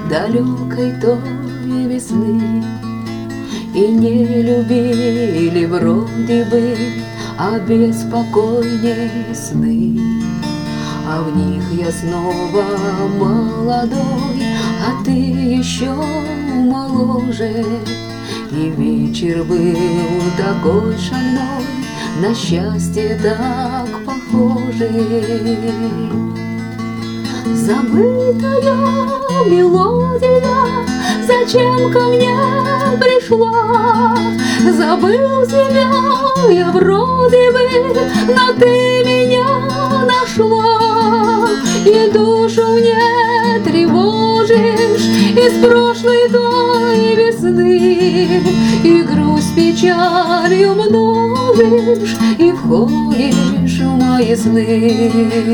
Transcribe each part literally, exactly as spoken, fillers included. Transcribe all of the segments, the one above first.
далекой той весны. И не любили вроде бы, а беспокойней сны. А в них я снова молодой, а ты еще моложе. И вечер был такой шальной, на счастье так похожий. Забытая мелодия, зачем ко мне пришла? Забыл тебя я вроде бы, но ты меня нашла. И душу мне тревожишь из прошлой той весны. И грусть печалью множишь, и входишь в мои сны.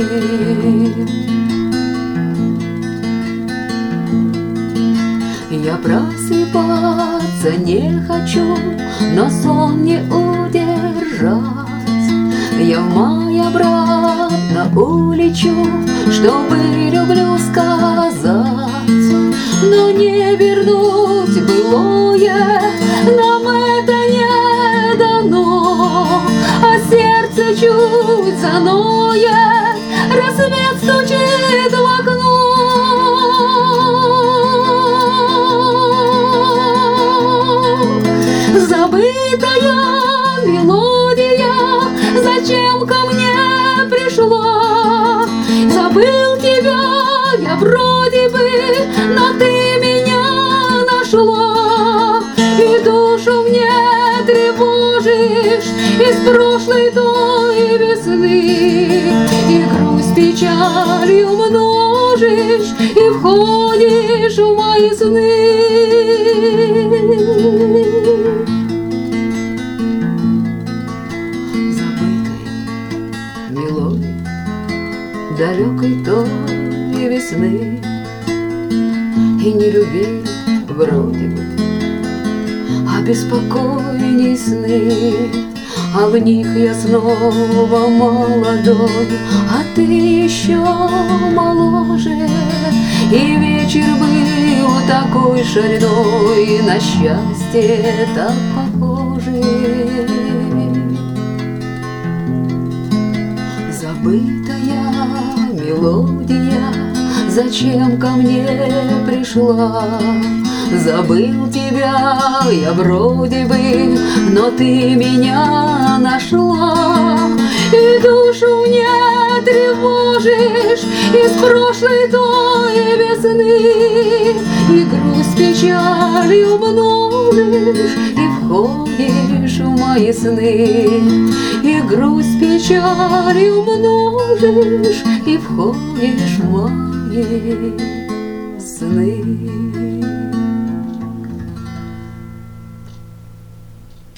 Я просыпаться не хочу, но сон не удержать. Я в май обратно улечу, чтобы люблю сказать. Но не вернуть былое, нам это не дано. А сердце чуть заноет, рассвет стучит в окно. Забытая мелодия, зачем ко мне пришла? Забыл тебя я вроде бы, но ты меня нашла. И душу мне тревожишь из прошлой той весны. И грусть печалью множишь, и входишь в мои сны. Мелодии далекой той весны. И не люби вроде бы, а беспокойней сны. А в них я снова молодой, а ты еще моложе. И вечер был такой шальной, на счастье так похожий. Забытая мелодия, зачем ко мне пришла? Забыл тебя я вроде бы, но ты меня нашла. И душу мне тревожишь из прошлой той весны. И грусть печалью множишь, и входишь в мои сны. И грусть печалью множишь, и входишь в мои сны.